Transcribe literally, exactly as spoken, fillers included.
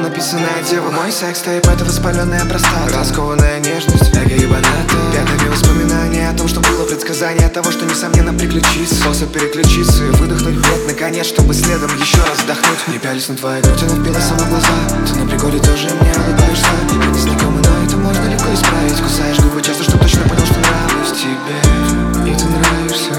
написанная дева. Мой секс-тейп — это воспаленная простата, раскованная нежность, эгоебаната, пятнами воспоминания о том, что было, предсказание того, что несомненно приключится. Способ переключиться и выдохнуть бред наконец, чтобы следом еще раз вдохнуть. Не пялись на твои грудь, она впила сама в глаза. Ты на приколе тоже мне улыбаешься. Я не знакомый, но это можно легко исправить. Кусаешь губы часто, чтоб точно понял, что нравлюсь тебе, и ты нравишься